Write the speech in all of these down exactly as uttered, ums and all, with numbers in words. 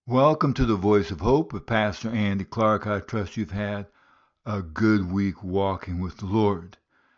Welcome to the Voice of Hope with Pastor Andy Clark. I trust you've had a good week walking with the Lord.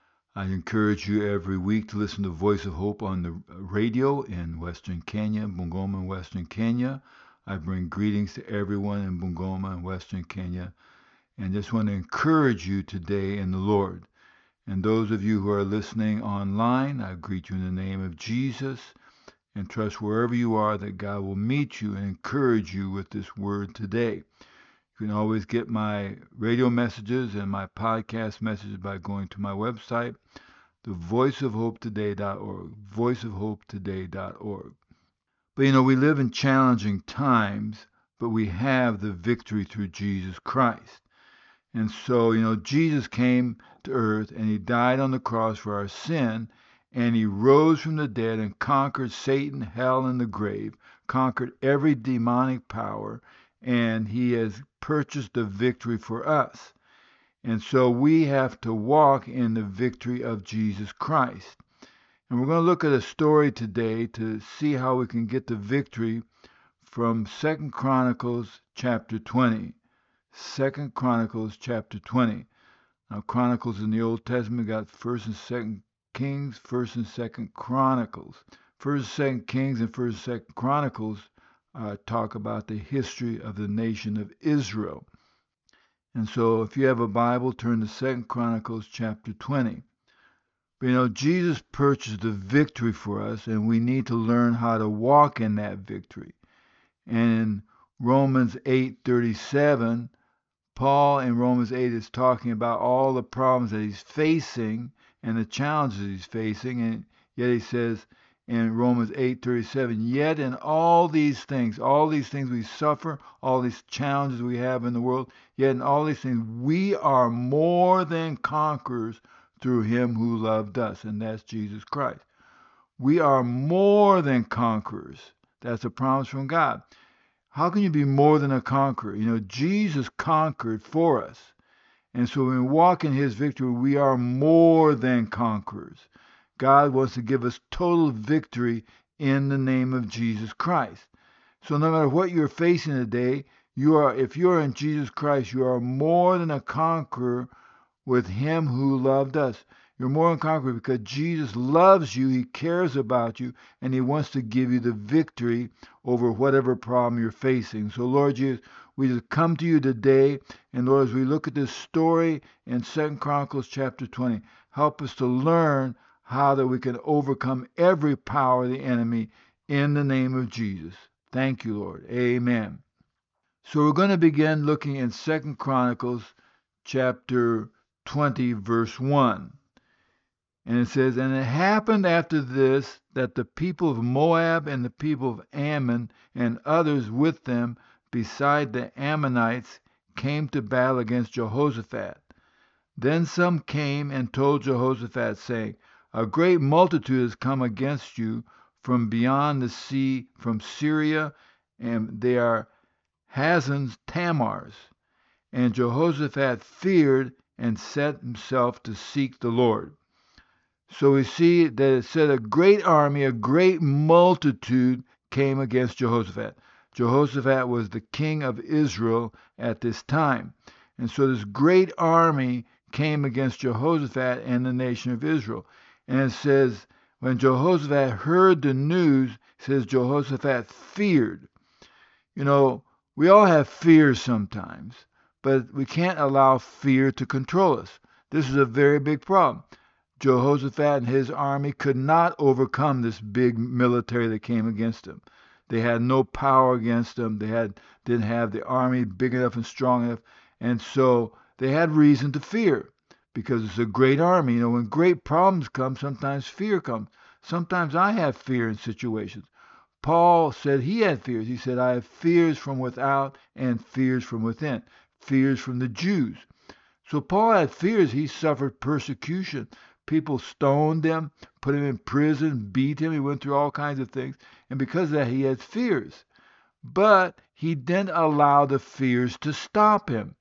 I encourage you every week to listen to Voice of Hope on the radio in Western Kenya, Bungoma, and Western Kenya. I bring greetings to everyone in Bungoma and Western Kenya, and just want to encourage you today in the Lord. And those of you who are listening online, I greet you in the name of Jesus and trust wherever you are that God will meet you and encourage you with this word today. You can always get my radio messages and my podcast messages by going to my website, the voice of hope today dot org, voice of hope today dot org. But you know, we live in challenging times, but we have the victory through Jesus Christ. And so, you know, Jesus came to earth and he died on the cross for our sin, and he rose from the dead and conquered Satan, hell, and the grave, conquered every demonic power, and he has purchased the victory for us. And so we have to walk in the victory of Jesus Christ. And we're going to look at a story today to see how we can get the victory from Second Chronicles chapter twenty. Second Chronicles chapter twenty. Now, Chronicles in the Old Testament got First and Second Kings, First and Second Chronicles. First and Second Kings and First and Second Chronicles uh, talk about the history of the nation of Israel. And so, if you have a Bible, turn to Second Chronicles chapter twenty. But, you know, Jesus purchased the victory for us, and we need to learn how to walk in that victory. And in Romans eight thirty-seven, Paul in Romans eight is talking about all the problems that he's facing and the challenges he's facing, and yet he says in Romans eight thirty-seven, yet in all these things, all these things we suffer, all these challenges we have in the world, yet in all these things we are more than conquerors through him who loved us, and that's Jesus Christ. We are more than conquerors. That's a promise from God. How can you be more than a conqueror? You know, Jesus conquered for us. And so when we walk in his victory, we are more than conquerors. God wants to give us total victory in the name of Jesus Christ. So no matter what you're facing today, you are, if you're in Jesus Christ, you are more than a conqueror with him who loved us. You're more than conqueror because Jesus loves you, he cares about you, and he wants to give you the victory over whatever problem you're facing. So Lord Jesus, we just come to you today, and Lord, as we look at this story in Second Chronicles chapter twenty, help us to learn how that we can overcome every power of the enemy in the name of Jesus. Thank you, Lord. Amen. So we're going to begin looking in Second Chronicles chapter twenty, verse one. And it says, and it happened after this that the people of Moab and the people of Ammon and others with them beside the Ammonites came to battle against Jehoshaphat. Then some came and told Jehoshaphat, saying, a great multitude has come against you from beyond the sea, from Syria, and they are Hazan Tamars. And Jehoshaphat feared and set himself to seek the Lord. So we see that it said a great army, a great multitude came against Jehoshaphat. Jehoshaphat was the king of Israel at this time. And so this great army came against Jehoshaphat and the nation of Israel. And it says, when Jehoshaphat heard the news, it says Jehoshaphat feared. You know, we all have fears sometimes, but we can't allow fear to control us. This is a very big problem. Jehoshaphat and his army could not overcome this big military that came against them. They had no power against them. They had didn't have the army big enough and strong enough, and so they had reason to fear because it's a great army. You know, when great problems come, sometimes fear comes. Sometimes I have fear in situations. Paul said he had fears. He said, I have fears from without and fears from within. Fears from the Jews. So Paul had fears. He suffered persecution. People stoned him, put him in prison, beat him. He went through all kinds of things. And because of that, he had fears. But he didn't allow the fears to stop him.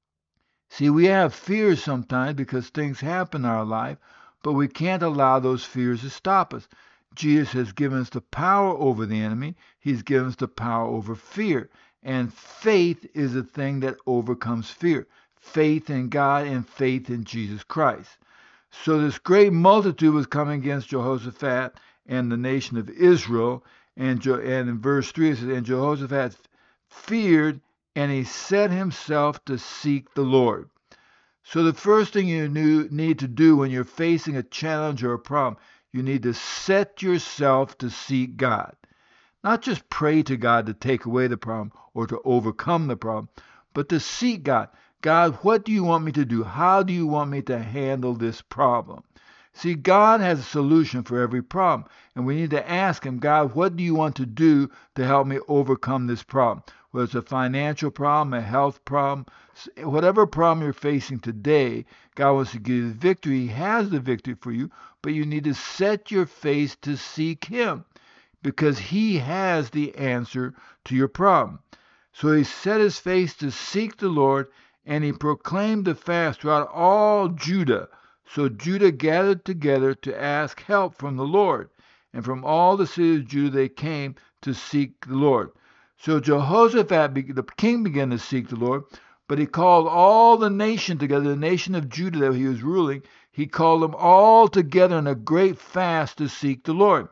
See, we have fears sometimes because things happen in our life, but we can't allow those fears to stop us. Jesus has given us the power over the enemy. He's given us the power over fear. And faith is the thing that overcomes fear. Faith in God and faith in Jesus Christ. So this great multitude was coming against Jehoshaphat and the nation of Israel. And, Je- and in verse three it says, and Jehoshaphat feared, and he set himself to seek the Lord. So the first thing you need to do when you're facing a challenge or a problem, you need to set yourself to seek God. Not just pray to God to take away the problem or to overcome the problem, but to seek God. God, what do you want me to do? How do you want me to handle this problem? See, God has a solution for every problem, and we need to ask Him, God, what do you want to do to help me overcome this problem? Whether it's a financial problem, a health problem, whatever problem you're facing today, God wants to give you the victory. He has the victory for you, but you need to set your face to seek Him because He has the answer to your problem. So he set his face to seek the Lord, and he proclaimed a fast throughout all Judah. So Judah gathered together to ask help from the Lord. And from all the cities of Judah they came to seek the Lord. So Jehoshaphat, the king, began to seek the Lord, but he called all the nation together, the nation of Judah that he was ruling. He called them all together in a great fast to seek the Lord.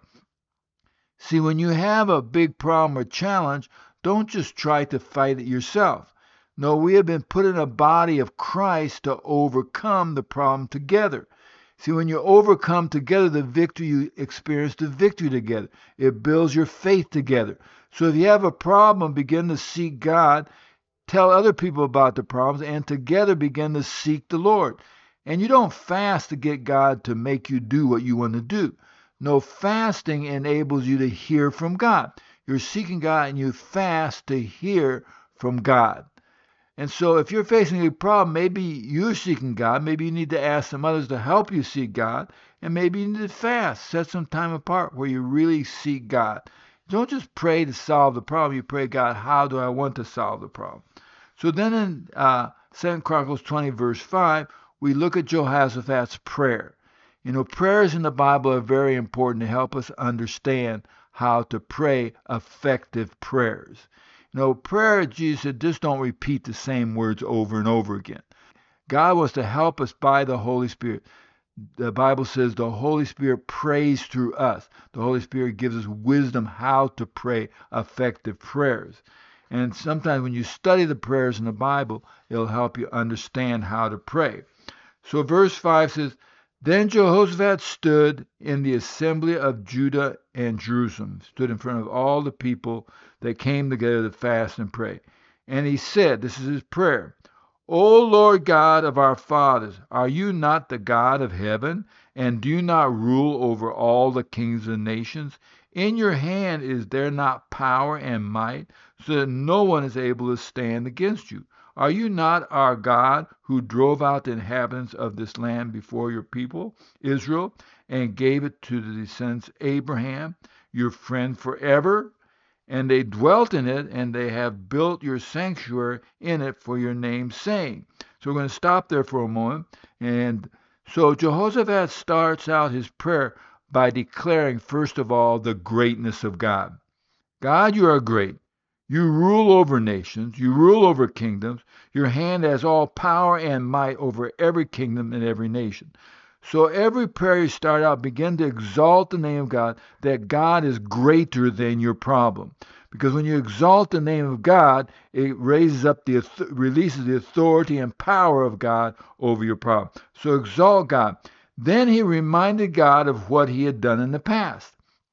See, when you have a big problem or challenge, don't just try to fight it yourself. No, we have been put in a body of Christ to overcome the problem together. See, when you overcome together the victory, you experience the victory together. It builds your faith together. So if you have a problem, begin to seek God, tell other people about the problems, and together begin to seek the Lord. And you don't fast to get God to make you do what you want to do. No, fasting enables you to hear from God. You're seeking God and you fast to hear from God. And so if you're facing a problem, maybe you're seeking God. Maybe you need to ask some others to help you seek God. And maybe you need to fast. Set some time apart where you really seek God. Don't just pray to solve the problem. You pray, God, how do I want to solve the problem? So then in uh, Second Chronicles twenty, verse five, we look at Jehoshaphat's prayer. You know, prayers in the Bible are very important to help us understand how to pray effective prayers. You know, prayer, Jesus said, just don't repeat the same words over and over again. God wants to help us by the Holy Spirit. The Bible says the Holy Spirit prays through us. The Holy Spirit gives us wisdom how to pray effective prayers. And sometimes when you study the prayers in the Bible, it'll help you understand how to pray. So verse five says, then Jehoshaphat stood in the assembly of Judah and Jerusalem, stood in front of all the people that came together to fast and pray. And he said, this is his prayer, O Lord God of our fathers, are you not the God of heaven, and do you not rule over all the kings of the nations? In your hand is there not power and might, so that no one is able to stand against you? Are you not our God who drove out the inhabitants of this land before your people, Israel, and gave it to the descendants of Abraham, your friend forever? And they dwelt in it, and they have built your sanctuary in it for your name's sake. So we're going to stop there for a moment. And so Jehoshaphat starts out his prayer by declaring, first of all, the greatness of God. God, you are great. You rule over nations. You rule over kingdoms. Your hand has all power and might over every kingdom and every nation. So every prayer you start out, begin to exalt the name of God, that God is greater than your problem. Because when you exalt the name of God, it raises up the, releases the authority and power of God over your problem. So exalt God. Then he reminded God of what he had done in the past.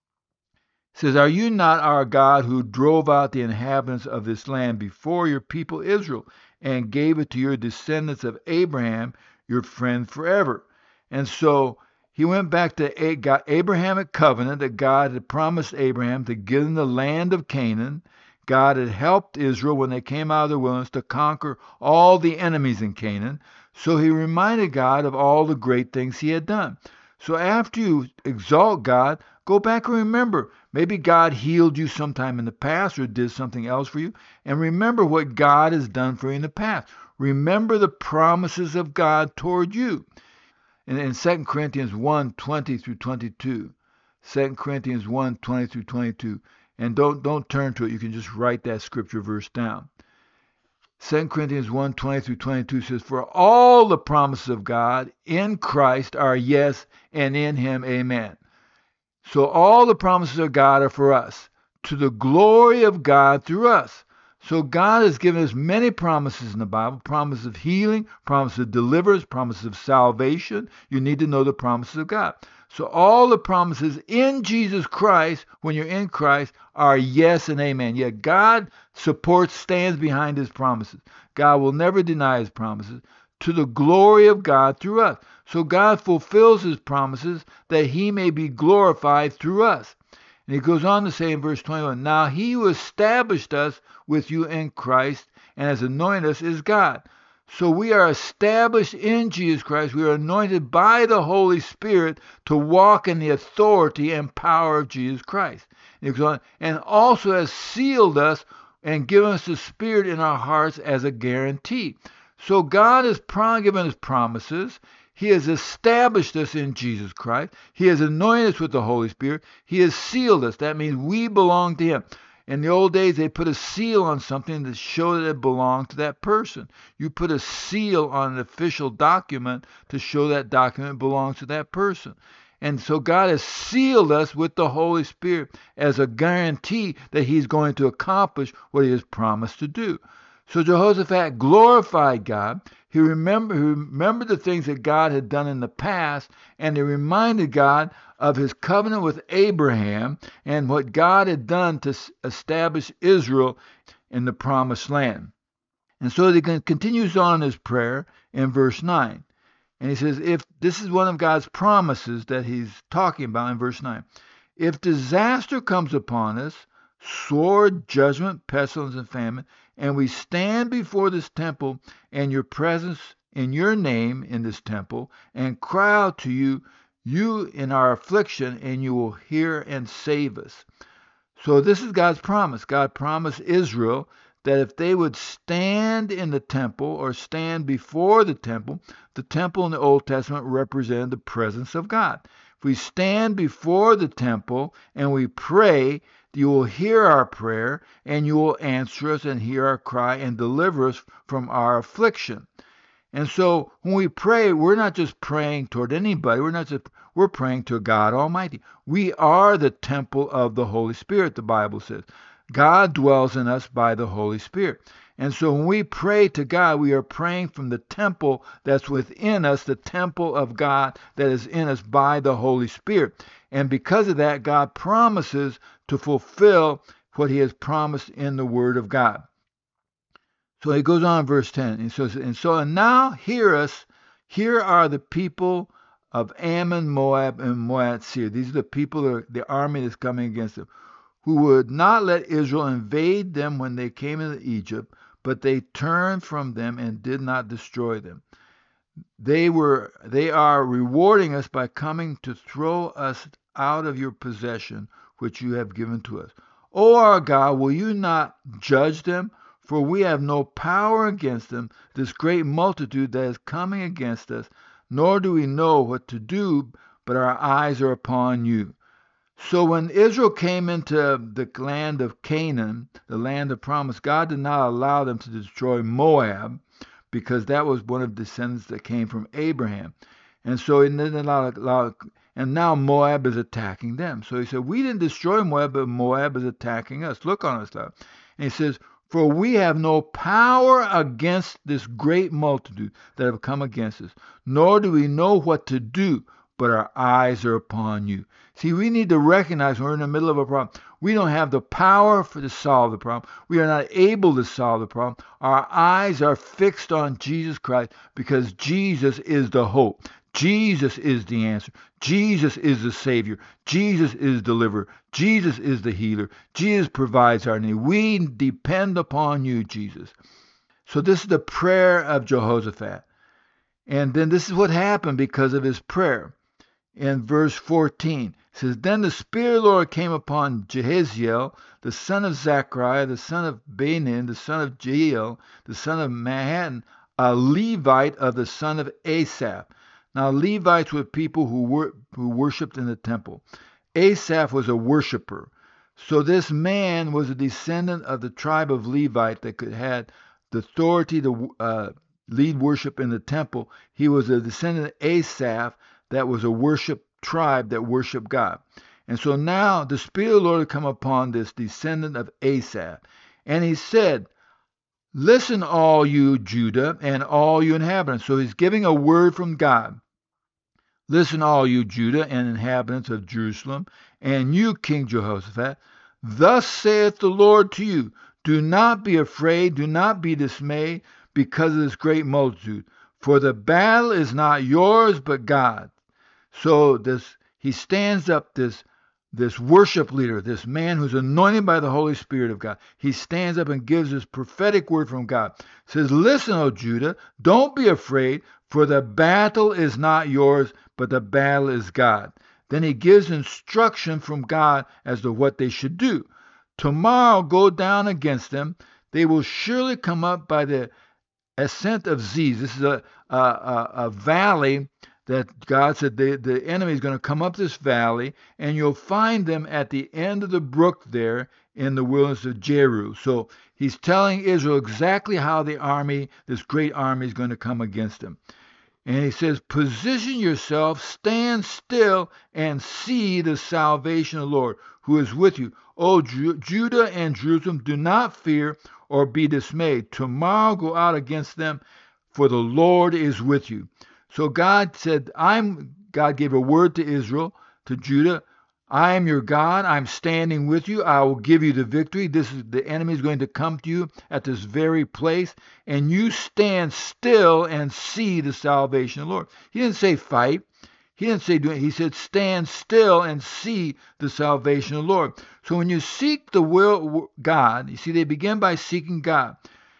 Says, are you not our God who drove out the inhabitants of this land before your people Israel and gave it to your descendants of Abraham, your friend forever? And so he went back to God, Abrahamic covenant that God had promised Abraham to give them the land of Canaan. God had helped Israel when they came out of the wilderness to conquer all the enemies in Canaan. So he reminded God of all the great things he had done. So after you exalt God, go back and remember. Maybe God healed you sometime in the past or did something else for you. And remember what God has done for you in the past. Remember the promises of God toward you. And in Second Corinthians one, twenty through twenty-two, Second Corinthians one, twenty through twenty-two, And don't don't turn to it. You can just write that scripture verse down. Second Corinthians one, twenty through twenty-two says, "For all the promises of God in Christ are yes, and in him amen." So all the promises of God are for us, to the glory of God through us. So God has given us many promises in the Bible, promises of healing, promises of deliverance, promises of salvation. You need to know the promises of God. So all the promises in Jesus Christ, when you're in Christ, are yes and amen. Yet God supports, stands behind his promises. God will never deny his promises, to the glory of God through us. So God fulfills his promises that he may be glorified through us. And he goes on to say in verse twenty-one, "Now he who established us with you in Christ and has anointed us is God." So we are established in Jesus Christ. We are anointed by the Holy Spirit to walk in the authority and power of Jesus Christ. And, he goes on, and also has sealed us and given us the Spirit in our hearts as a guarantee. So God has given us promises. He has established us in Jesus Christ. He has anointed us with the Holy Spirit. He has sealed us. That means we belong to him. In the old days, they put a seal on something to show that it belonged to that person. You put a seal on an official document to show that document belongs to that person. And so God has sealed us with the Holy Spirit as a guarantee that he's going to accomplish what he has promised to do. So Jehoshaphat glorified God. He remembered, he remembered the things that God had done in the past, and he reminded God of his covenant with Abraham and what God had done to establish Israel in the promised land. And so he continues on his prayer in verse nine. And he says, if this is one of God's promises that he's talking about in verse nine, "If disaster comes upon us, sword, judgment, pestilence, and famine, and we stand before this temple and your presence in your name in this temple, and cry out to you, you in our affliction, and you will hear and save us." So this is God's promise. God promised Israel that if they would stand in the temple or stand before the temple, the temple in the Old Testament represented the presence of God. If we stand before the temple and we pray, you will hear our prayer, and you will answer us and hear our cry and deliver us from our affliction. And so when we pray, we're not just praying toward anybody. We're not just we're praying to God Almighty. We are the temple of the Holy Spirit, the Bible says. God dwells in us by the Holy Spirit. And so when we pray to God, we are praying from the temple that's within us, the temple of God that is in us by the Holy Spirit. And because of that, God promises to fulfill what he has promised in the Word of God. So he goes on in verse ten. And so, and so and now hear us. Here are the people of Ammon, Moab, and Moab Seir. These are the people, the army that's coming against them, who would not let Israel invade them when they came into Egypt, but they turned from them and did not destroy them. They were, they are rewarding us by coming to throw us out of your possession, which you have given to us. O our God, will you not judge them? For we have no power against them, this great multitude that is coming against us, nor do we know what to do, but our eyes are upon you. So when Israel came into the land of Canaan, the land of promise, God did not allow them to destroy Moab, because that was one of the descendants that came from Abraham. And so he didn't allow, allow and now Moab is attacking them. So he said, we didn't destroy Moab, but Moab is attacking us. Look on us, Lord. And he says, for we have no power against this great multitude that have come against us, nor do we know what to do, but our eyes are upon you. See, we need to recognize when we're in the middle of a problem, we don't have the power for to solve the problem. We are not able to solve the problem. Our eyes are fixed on Jesus Christ because Jesus is the hope. Jesus is the answer. Jesus is the Savior. Jesus is the deliverer. Jesus is the healer. Jesus provides our need. We depend upon you, Jesus. So this is the prayer of Jehoshaphat. And then this is what happened because of his prayer. In verse fourteen, it says, Then the Spirit of the Lord came upon Jehaziel, the son of Zechariah, the son of Benin, the son of Jeiel, the son of Mahan, a Levite of the son of Asaph. Now, Levites were people who were who worshipped in the temple. Asaph was a worshiper. So this man was a descendant of the tribe of Levite that could had the authority to uh, lead worship in the temple. He was a descendant of Asaph that was a worship tribe that worshiped God. And so now the Spirit of the Lord had come upon this descendant of Asaph. And he said, listen, all you Judah and all you inhabitants. So he's giving a word from God. Listen, all you Judah and inhabitants of Jerusalem, and you, King Jehoshaphat. Thus saith the Lord to you, do not be afraid, do not be dismayed, because of this great multitude. For the battle is not yours, but God. So this he stands up, this this worship leader, this man who's anointed by the Holy Spirit of God. He stands up and gives this prophetic word from God. Says, listen, O Judah, don't be afraid, for the battle is not yours, but the battle is God. Then he gives instruction from God as to what they should do. Tomorrow go down against them. They will surely come up by the ascent of Ziz. This is a, a, a, a valley that God said the, the enemy is going to come up this valley, and you'll find them at the end of the brook there in the wilderness of Jeru. So he's telling Israel exactly how the army, this great army, is going to come against them. And he says, position yourself, stand still, and see the salvation of the Lord, who is with you. O Ju- Judah and Jerusalem, do not fear or be dismayed. Tomorrow go out against them, for the Lord is with you. So God said, I'm, God gave a word to Israel, to Judah. I am your God. I'm standing with you. I will give you the victory. This is the enemy is going to come to you at this very place, and you stand still and see the salvation of the Lord. He didn't say fight. He didn't say do it. He said stand still and see the salvation of the Lord. So when you seek the will of God, you see they begin by seeking God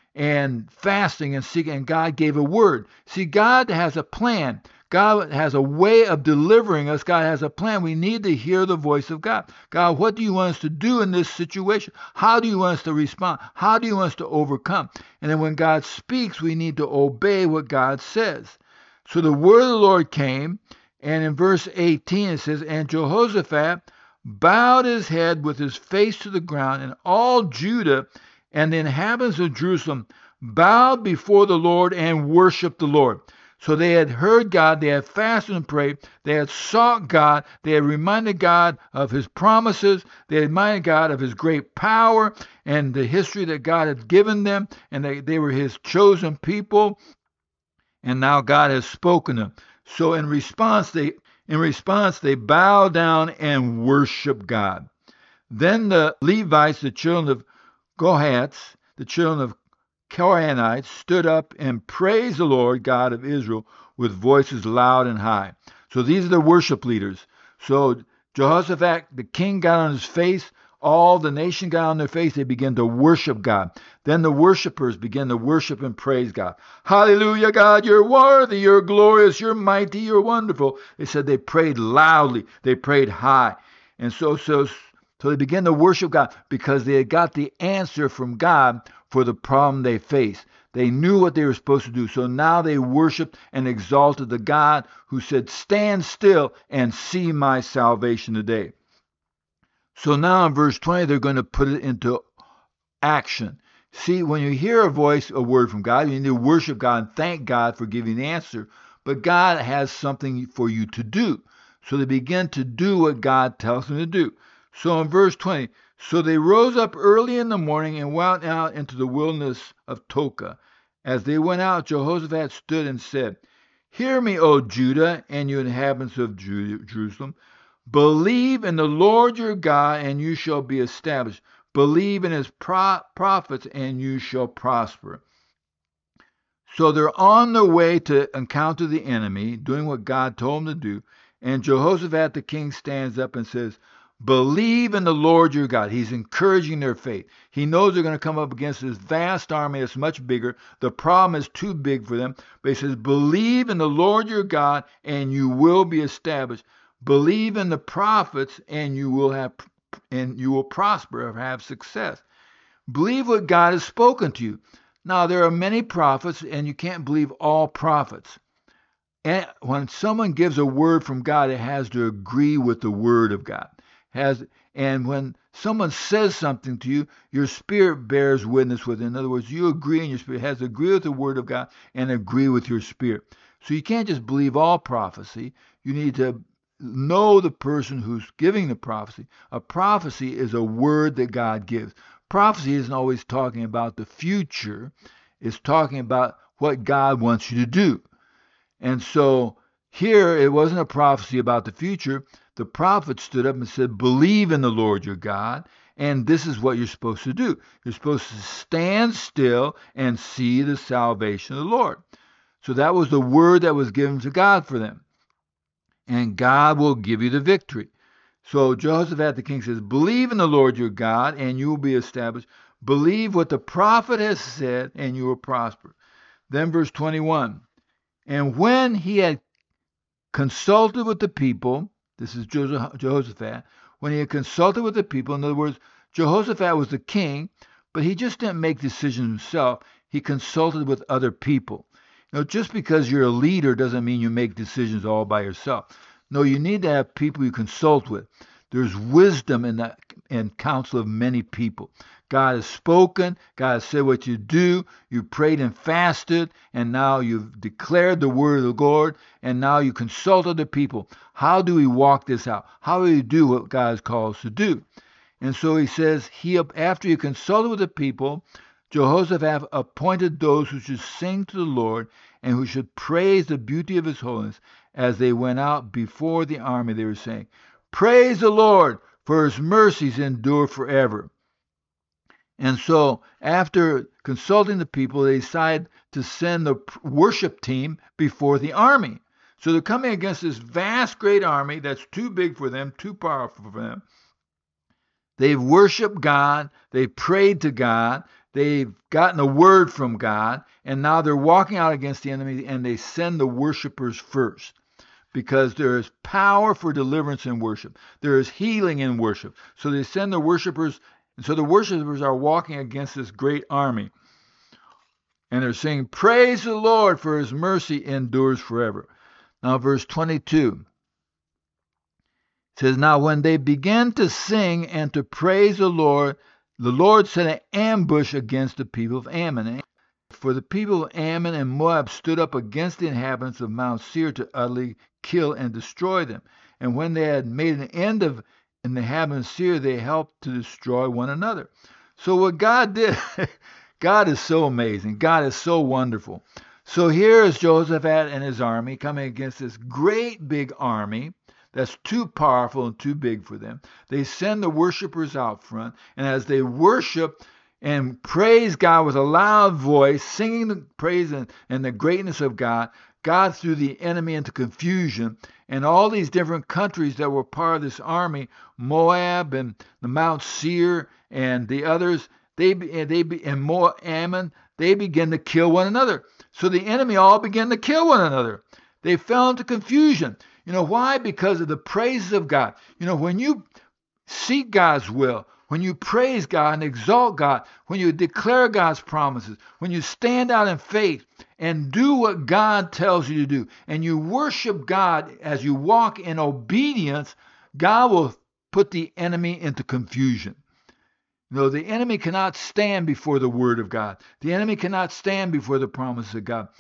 and fasting and seeking, and God gave a word. See, God has a plan. God has a way of delivering us. God has a plan. We need to hear the voice of God. God, what do you want us to do in this situation? How do you want us to respond? How do you want us to overcome? And then when God speaks, we need to obey what God says. So the word of the Lord came, and in verse eighteen it says, and Jehoshaphat bowed his head with his face to the ground, and all Judah and the inhabitants of Jerusalem bowed before the Lord and worshiped the Lord. So they had heard God, they had fasted and prayed, they had sought God, they had reminded God of his promises, they had reminded God of his great power and the history that God had given them, and they, they were his chosen people, and now God has spoken to them. So in response, they in response they bow down and worship God. Then the Levites, the children of Kohathites, the children of Koranites, stood up and praised the Lord God of Israel with voices loud and high. So these are the worship leaders. So Jehoshaphat, the king, got on his face. All the nation got on their face. They began to worship God. Then the worshipers began to worship and praise God. Hallelujah, God, you're worthy, you're glorious, you're mighty, you're wonderful. They said they prayed loudly. They prayed high. And so, so, so they began to worship God because they had got the answer from God for the problem they faced. They knew what they were supposed to do. So now they worshiped and exalted the God who said, stand still and see my salvation today. So now in verse twenty, they're going to put it into action. See, when you hear a voice, a word from God, you need to worship God and thank God for giving the answer. But God has something for you to do. So they begin to do what God tells them to do. So in verse twenty, so they rose up early in the morning and went out into the wilderness of Toka. As they went out, Jehoshaphat stood and said, hear me, O Judah, and you inhabitants of Jerusalem. Believe in the Lord your God, and you shall be established. Believe in his pro- prophets, and you shall prosper. So they're on their way to encounter the enemy, doing what God told them to do. And Jehoshaphat the king stands up and says, believe in the Lord your God. He's encouraging their faith. He knows they're going to come up against this vast army that's much bigger. The problem is too big for them. But he says, believe in the Lord your God, and you will be established. Believe in the prophets, and you will have, and you will prosper or have success. Believe what God has spoken to you. Now, there are many prophets, and you can't believe all prophets. And when someone gives a word from God, it has to agree with the word of God. Has And when someone says something to you, your spirit bears witness with it. In other words, you agree and your spirit has to agree with the word of God and agree with your spirit. So you can't just believe all prophecy. You need to know the person who's giving the prophecy. A prophecy is a word that God gives. Prophecy isn't always talking about the future. It's talking about what God wants you to do. And so here it wasn't a prophecy about the future. The prophet stood up and said, believe in the Lord your God, and this is what you're supposed to do. You're supposed to stand still and see the salvation of the Lord. So that was the word that was given to God for them. And God will give you the victory. So Jehoshaphat the king says, believe in the Lord your God, and you will be established. Believe what the prophet has said, and you will prosper. Then verse twenty-one, and when he had consulted with the people, this is Jehoshaphat, when he had consulted with the people, in other words, Jehoshaphat was the king, but he just didn't make decisions himself. He consulted with other people. You know, just because you're a leader doesn't mean you make decisions all by yourself. No, you need to have people you consult with. There's wisdom in the in counsel of many people. God has spoken. God has said what you do. You prayed and fasted, and now you've declared the word of the Lord, and now you consult other people. How do we walk this out? How do we do what God has called us to do? And so he says, he after he consulted with the people, Jehoshaphat appointed those who should sing to the Lord and who should praise the beauty of his holiness as they went out before the army. They were saying, praise the Lord, for his mercies endure forever. And so after consulting the people, they decided to send the worship team before the army. So they're coming against this vast, great army that's too big for them, too powerful for them. They've worshiped God. They've prayed to God. They've gotten a word from God. And now they're walking out against the enemy, and they send the worshipers first. Because there is power for deliverance in worship. There is healing in worship. So they send the worshipers. And so the worshipers are walking against this great army. And they're saying, praise the Lord, for his mercy endures forever. Now verse twenty-two. It says, now when they began to sing and to praise the Lord, the Lord set an ambush against the people of Ammon. For the people of Ammon and Moab stood up against the inhabitants of Mount Seir to utterly kill and destroy them. And when they had made an end of the inhabitants of Seir, they helped to destroy one another. So what God did, God is so amazing. God is so wonderful. So here is Jehoshaphat and his army coming against this great big army that's too powerful and too big for them. They send the worshipers out front, and as they worship and praise God with a loud voice, singing the praise and, and the greatness of God, God threw the enemy into confusion, and all these different countries that were part of this army, Moab and the Mount Seir and the others, they they and Moab, Ammon, they began to kill one another. So the enemy all began to kill one another. They fell into confusion. You know why? Because of the praises of God. You know, when you seek God's will, when you praise God and exalt God, when you declare God's promises, when you stand out in faith and do what God tells you to do, and you worship God as you walk in obedience, God will put the enemy into confusion. You know, the enemy cannot stand before the word of God. The enemy cannot stand before the promises of God.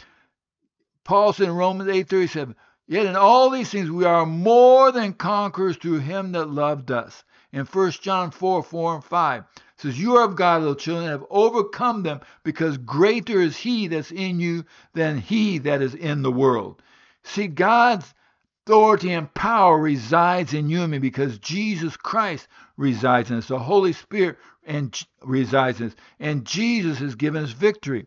Paul said in Romans eight thirty-seven, yet in all these things we are more than conquerors through him that loved us. In First John four, four and five, it says, you are of God, little children, and have overcome them, because greater is he that's in you than he that is in the world. See, God's authority and power resides in you and me because Jesus Christ resides in us. The Holy Spirit and resides in us. And Jesus has given us victory.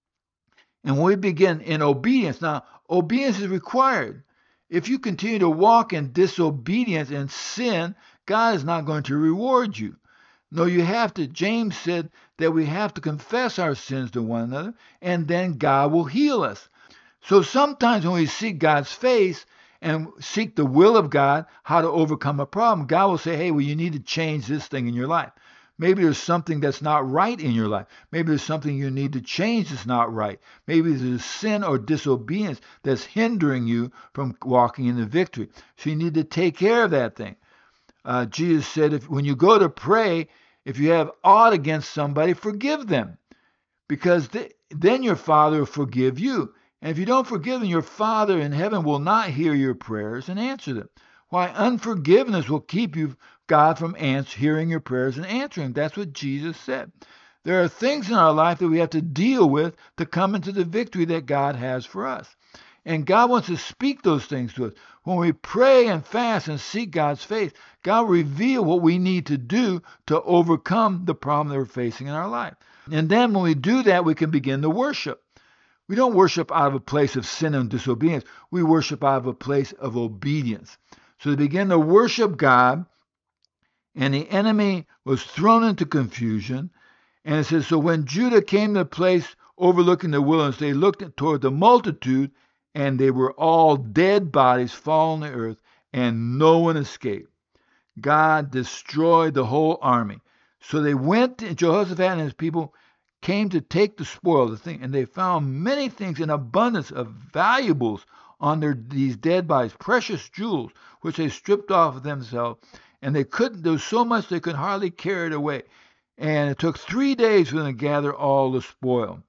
And when we begin in obedience, now, obedience is required. If you continue to walk in disobedience and sin, God is not going to reward you. No, you have to, James said that we have to confess our sins to one another, and then God will heal us. So sometimes when we seek God's face and seek the will of God, how to overcome a problem, God will say, hey, well, you need to change this thing in your life. Maybe there's something that's not right in your life. Maybe there's something you need to change that's not right. Maybe there's sin or disobedience that's hindering you from walking in the victory. So you need to take care of that thing. Uh, Jesus said, if when you go to pray, if you have aught against somebody, forgive them, because th- then your Father will forgive you. And if you don't forgive them, your Father in heaven will not hear your prayers and answer them. Why, unforgiveness will keep you, God, from answer, hearing your prayers and answering. That's what Jesus said. There are things in our life that we have to deal with to come into the victory that God has for us. And God wants to speak those things to us. When we pray and fast and seek God's face, God will reveal what we need to do to overcome the problem that we're facing in our life. And then when we do that, we can begin to worship. We don't worship out of a place of sin and disobedience. We worship out of a place of obedience. So they begin to worship God, and the enemy was thrown into confusion. And it says, so when Judah came to the place overlooking the wilderness, they looked toward the multitude, and they were all dead bodies fallen on the earth, and no one escaped. God destroyed the whole army. So they went, Jehoshaphat and his people came to take the spoil, the thing, and they found many things in abundance of valuables on their these dead bodies, precious jewels, which they stripped off of themselves, and they couldn't, there was so much they could hardly carry it away. And it took three days for them to gather all the spoil.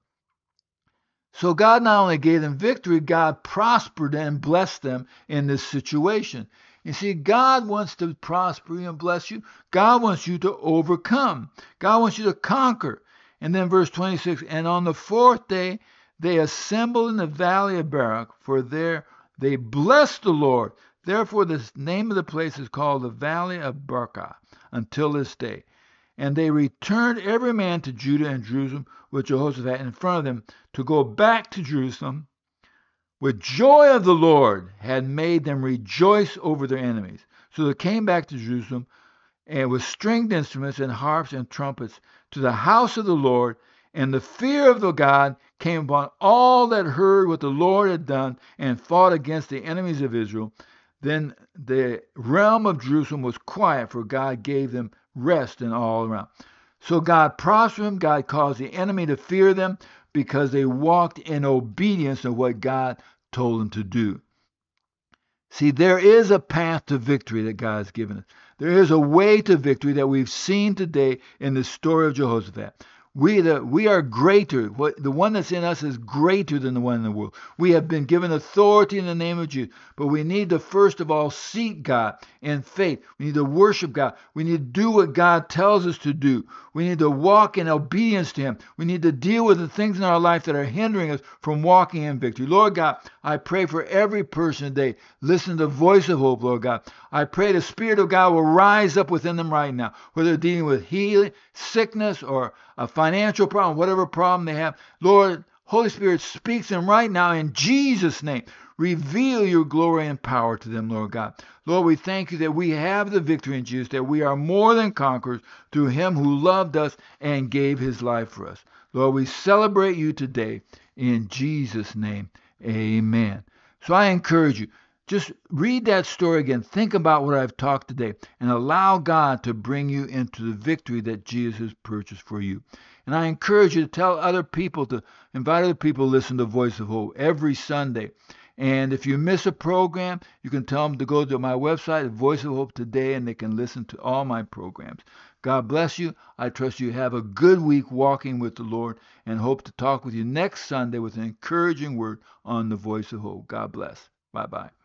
So God not only gave them victory, God prospered and blessed them in this situation. You see, God wants to prosper you and bless you. God wants you to overcome. God wants you to conquer. And then verse twenty-six, and on the fourth day they assembled in the valley of Barak, for there they blessed the Lord. Therefore the name of the place is called the valley of Barak until this day. And they returned every man to Judah and Jerusalem with Jehoshaphat in front of them to go back to Jerusalem. With joy of the Lord had made them rejoice over their enemies. So they came back to Jerusalem, and with stringed instruments and harps and trumpets to the house of the Lord, and the fear of the God came upon all that heard what the Lord had done and fought against the enemies of Israel. Then the realm of Jerusalem was quiet, for God gave them rest in all around. So God prospered them. God caused the enemy to fear them because they walked in obedience to what God told them to do. See, there is a path to victory that God has given us. There is a way to victory that we've seen today in the story of Jehoshaphat. We, the, we are greater. What, the one that's in us is greater than the one in the world. We have been given authority in the name of Jesus. But we need to first of all seek God in faith. We need to worship God. We need to do what God tells us to do. We need to walk in obedience to Him. We need to deal with the things in our life that are hindering us from walking in victory. Lord God, I pray for every person today. Listen to the voice of hope, Lord God. I pray the Spirit of God will rise up within them right now, whether they're dealing with healing, sickness, or a financial problem, whatever problem they have. Lord, Holy Spirit speaks them right now in Jesus' name. Reveal your glory and power to them, Lord God. Lord, we thank you that we have the victory in Jesus, that we are more than conquerors through Him who loved us and gave His life for us. Lord, we celebrate you today in Jesus' name. Amen. So I encourage you, just read that story again. Think about what I've talked today and allow God to bring you into the victory that Jesus has purchased for you. And I encourage you to tell other people, to invite other people to listen to Voice of Hope every Sunday. And if you miss a program, you can tell them to go to my website, Voice of Hope Today, and they can listen to all my programs. God bless you. I trust you have a good week walking with the Lord, and hope to talk with you next Sunday with an encouraging word on the Voice of Hope. God bless. Bye-bye.